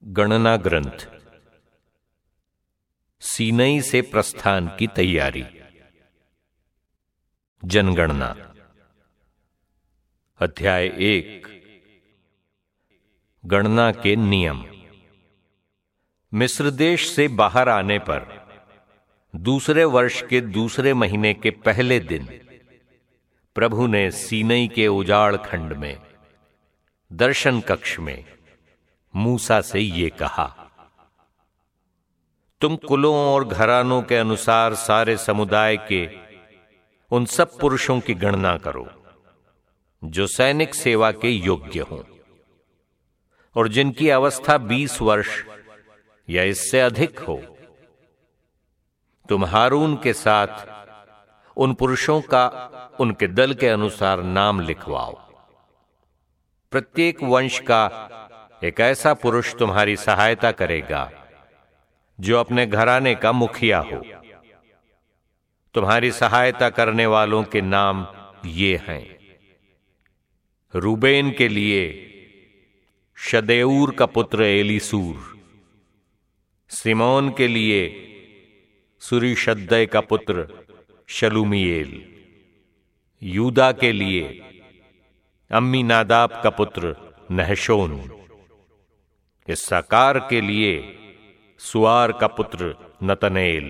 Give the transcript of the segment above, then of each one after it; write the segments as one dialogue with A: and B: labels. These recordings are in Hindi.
A: गणना ग्रंथ। सीनई से प्रस्थान की तैयारी। जनगणना। अध्याय 1। गणना के नियम। मिस्र देश से बाहर आने पर दूसरे वर्ष के दूसरे महीने के पहले दिन प्रभु ने सीनई के उजाड़ खंड में दर्शन कक्ष में मूसा से ये कहा, तुम कुलों और घरानों के अनुसार सारे समुदाय के उन सब पुरुषों की गणना करो जो सैनिक सेवा के योग्य हों और जिनकी अवस्था 20 वर्ष या इससे अधिक हो। तुम हारून के साथ उन पुरुषों का उनके दल के अनुसार नाम लिखवाओ। प्रत्येक वंश का एक ऐसा पुरुष तुम्हारी सहायता करेगा जो अपने घराने का मुखिया हो। तुम्हारी सहायता करने वालों के नाम ये हैं: रूबेन के लिए शदेऊर का पुत्र एलीसूर, सिमोन के लिए सुरीशद्दै का पुत्र शलूमीएल, यूदा के लिए अम्मीनादाब का पुत्र नहशोन, इस्साकार के लिए सुआर का पुत्र नतनेल,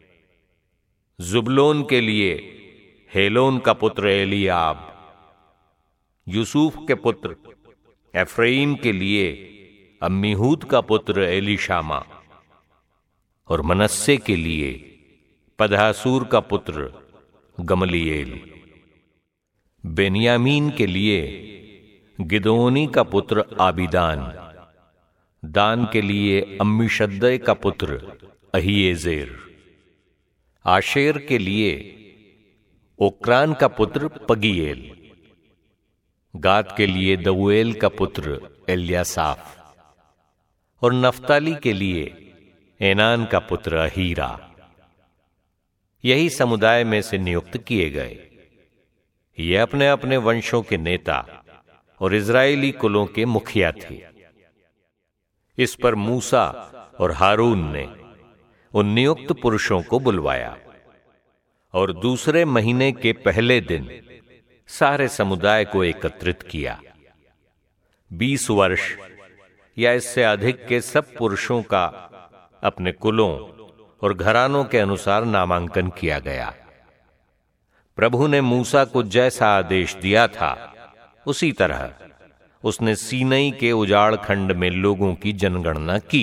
A: जुबलोन के लिए हेलोन का पुत्र एलियाब, यूसुफ के पुत्र एफ्राइम के लिए अम्मीहूद का पुत्र एलीशामा और मनस्से के लिए पदहासूर का पुत्र गमलीएल। बेन्यामीन के लिए गिदोनी का पुत्र आबिदान, दान के लिए अम्मीशद्दै का पुत्र अहीएजेर, आशेर के लिए ओक्रान का पुत्र पगीएल, गाद के लिए दऊएल का पुत्र एल्यासाफ और नफ्ताली के लिए एनान का पुत्र अहीरा। यही समुदाय में से नियुक्त किए गए। ये अपने अपने वंशों के नेता और इजरायली कुलों के मुखिया थे। इस पर मूसा और हारून ने उन नियुक्त पुरुषों को बुलवाया और दूसरे महीने के पहले दिन सारे समुदाय को एकत्रित किया। 20 वर्ष या इससे अधिक के सब पुरुषों का अपने कुलों और घरानों के अनुसार नामांकन किया गया। प्रभु ने मूसा को जैसा आदेश दिया था उसी तरह उसने सीनई के उजाड़ खंड में लोगों की जनगणना की।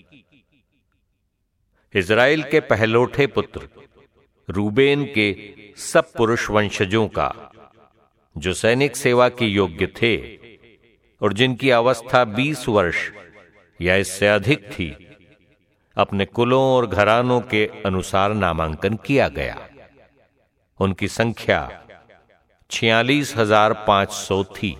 A: इजराइल के पहलौठे पुत्र रूबेन के सब पुरुष वंशजों का जो सैनिक सेवा के योग्य थे और जिनकी अवस्था 20 वर्ष या इससे अधिक थी, अपने कुलों और घरानों के अनुसार नामांकन किया गया। उनकी संख्या 46,500 थी।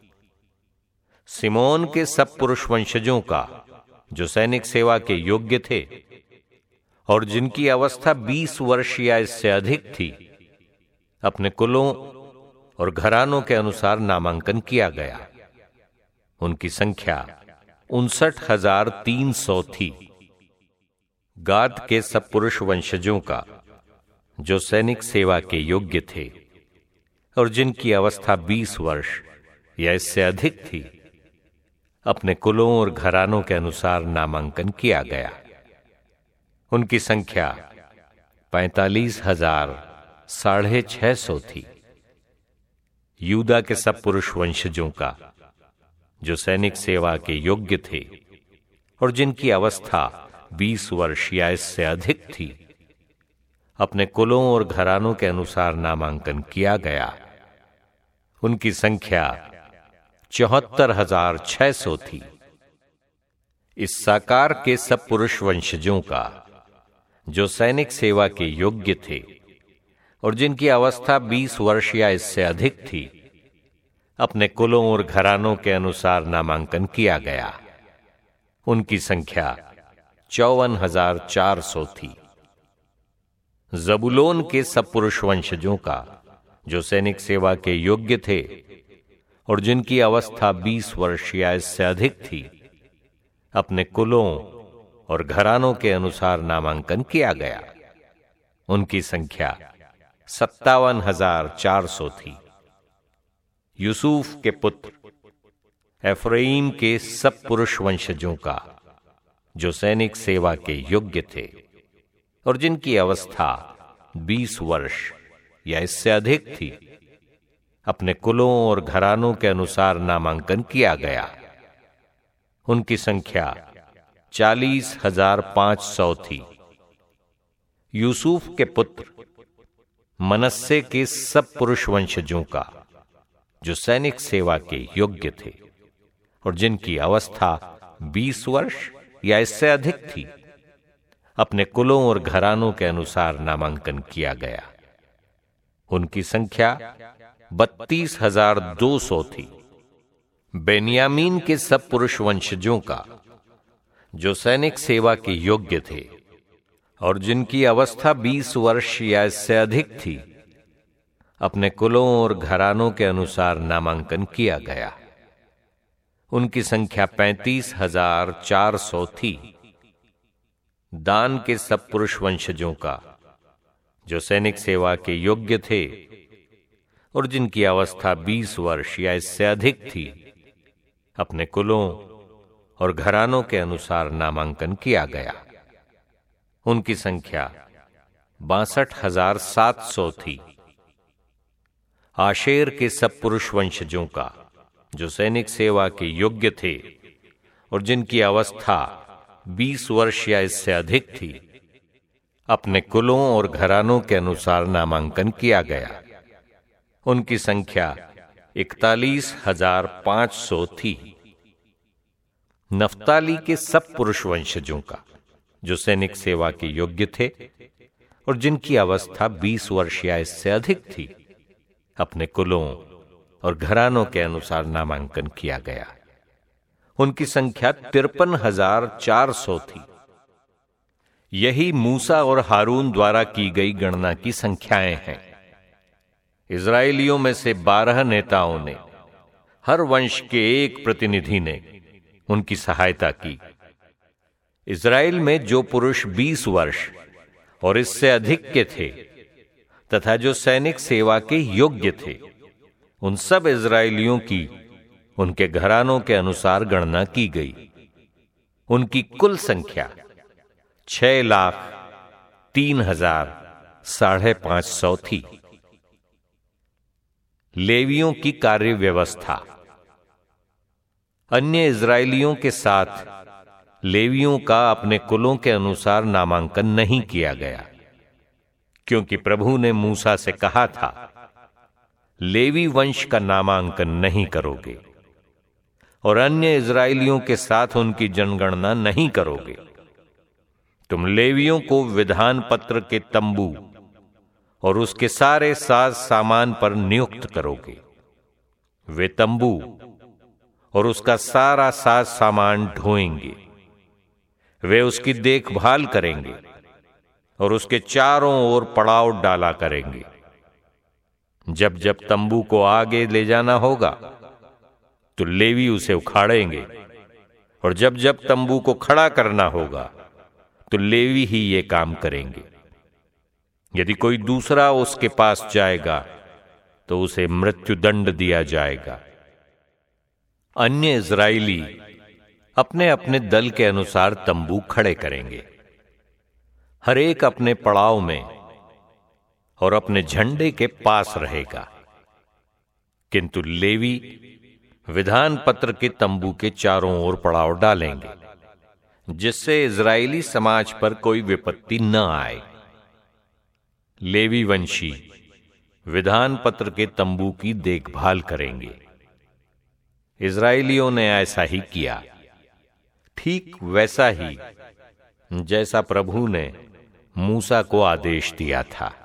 A: सिमोन के सब पुरुष वंशजों का जो सैनिक सेवा के योग्य थे और जिनकी अवस्था 20 वर्ष या इससे अधिक थी, अपने कुलों और घरानों के अनुसार नामांकन किया गया। उनकी संख्या 59,300 थी। गाद के सब पुरुष वंशजों का जो सैनिक सेवा के योग्य थे और जिनकी अवस्था 20 वर्ष या इससे अधिक थी, अपने कुलों और घरानों के अनुसार नामांकन किया गया। उनकी संख्या 45,650 थी। यूदा के सब पुरुष वंशजों का जो सैनिक सेवा के योग्य थे और जिनकी अवस्था 20 वर्ष या इससे अधिक थी, अपने कुलों और घरानों के अनुसार नामांकन किया गया। उनकी संख्या 74,600 थी। इस्साकार के सब पुरुष वंशजों का जो सैनिक सेवा के योग्य थे और जिनकी अवस्था 20 वर्ष या इससे अधिक थी, अपने कुलों और घरानों के अनुसार नामांकन किया गया। उनकी संख्या 54,400 थी। जबूलोन के सब पुरुष वंशजों का जो सैनिक सेवा के योग्य थे और जिनकी अवस्था 20 वर्ष या इससे अधिक थी, अपने कुलों और घरानों के अनुसार नामांकन किया गया। उनकी संख्या 57,400 थी। यूसुफ के पुत्र एफ्राइम के सब पुरुष वंशजों का, जो सैनिक सेवा के योग्य थे और जिनकी अवस्था 20 वर्ष या इससे अधिक थी, अपने कुलों और घरानों के अनुसार नामांकन किया गया। उनकी संख्या 40,500 थी। यूसुफ के पुत्र मनस्से के सब पुरुष वंशजों का, जो सैनिक सेवा के योग्य थे और जिनकी अवस्था 20 वर्ष या इससे अधिक थी, अपने कुलों और घरानों के अनुसार नामांकन किया गया। उनकी संख्या 32,200 थी। बेन्यामीन के सब पुरुष वंशजों का, जो सैनिक सेवा के योग्य थे और जिनकी अवस्था 20 वर्ष या इससे अधिक थी, अपने कुलों और घरानों के अनुसार नामांकन किया गया। उनकी संख्या 35,400 थी। दान के सब पुरुष वंशजों का, जो सैनिक सेवा के योग्य थे और जिनकी अवस्था 20 वर्ष या इससे अधिक थी, अपने कुलों और घरानों के अनुसार नामांकन किया गया। उनकी संख्या 62,700 थी। आशेर के सब पुरुष वंशजों का, जो सैनिक सेवा के योग्य थे और जिनकी अवस्था 20 वर्ष या इससे अधिक थी, अपने कुलों और घरानों के अनुसार नामांकन किया गया। उनकी संख्या 41,500 थी। नफ्ताली के सब पुरुष वंशजों का, जो सैनिक सेवा के योग्य थे और जिनकी अवस्था 20 वर्ष या इससे अधिक थी, अपने कुलों और घरानों के अनुसार नामांकन किया गया। उनकी संख्या 53,400 थी। यही मूसा और हारून द्वारा की गई गणना की संख्याएं हैं। इस्राएलियों में से 12 नेताओं ने, हर वंश के एक प्रतिनिधि ने उनकी सहायता की। इस्राएल में जो पुरुष 20 वर्ष और इससे अधिक के थे तथा जो सैनिक सेवा के योग्य थे, उन सब इस्राएलियों की उनके घरानों के अनुसार गणना की गई। उनकी कुल संख्या 6,03,550 थी। लेवियों की कार्य व्यवस्था। अन्य इस्राएलियों के साथ लेवियों का अपने कुलों के अनुसार नामांकन नहीं किया गया, क्योंकि प्रभु ने मूसा से कहा था, लेवी वंश का नामांकन नहीं करोगे और अन्य इस्राएलियों के साथ उनकी जनगणना नहीं करोगे। तुम लेवियों को विधान पत्र के तंबू और उसके सारे साज सामान पर नियुक्त करोगे। वे तंबू और उसका सारा साज सामान ढोएंगे। वे उसकी देखभाल करेंगे और उसके चारों ओर पड़ाव डाला करेंगे। जब जब तंबू को आगे ले जाना होगा तो लेवी उसे उखाड़ेंगे, और जब जब तंबू को खड़ा करना होगा तो लेवी ही ये काम करेंगे। यदि कोई दूसरा उसके पास जाएगा तो उसे मृत्युदंड दिया जाएगा। अन्य इस्राएली अपने अपने दल के अनुसार तंबू खड़े करेंगे, हर एक अपने पड़ाव में और अपने झंडे के पास रहेगा। किंतु लेवी विधान पत्र के तंबू के चारों ओर पड़ाव डालेंगे, जिससे इस्राएली समाज पर कोई विपत्ति न आए। लेवी वंशी विधान पत्र के तंबू की देखभाल करेंगे। इस्राएलियों ने ऐसा ही किया, ठीक वैसा ही जैसा प्रभु ने मूसा को आदेश दिया था।